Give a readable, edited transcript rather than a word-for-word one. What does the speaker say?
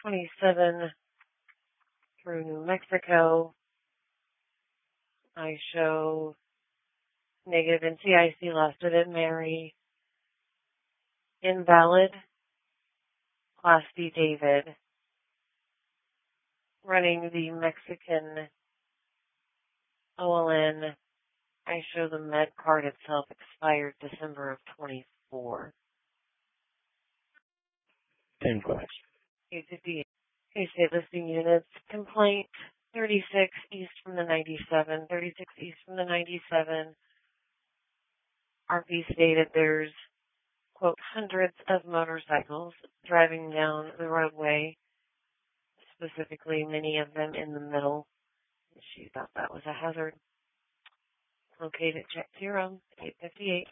27 through New Mexico. I show negative NCIC Lieutenant Mary. Invalid. Class B David. Running the Mexican OLN. I show the med card itself expired December of 24. 10 class. 858. Okay, state listing units. Complaint 36 east from the 97. 36 east from the 97. RP stated there's, quote, hundreds of motorcycles driving down the roadway, specifically many of them in the middle. She thought that was a hazard. Located check 0, 858.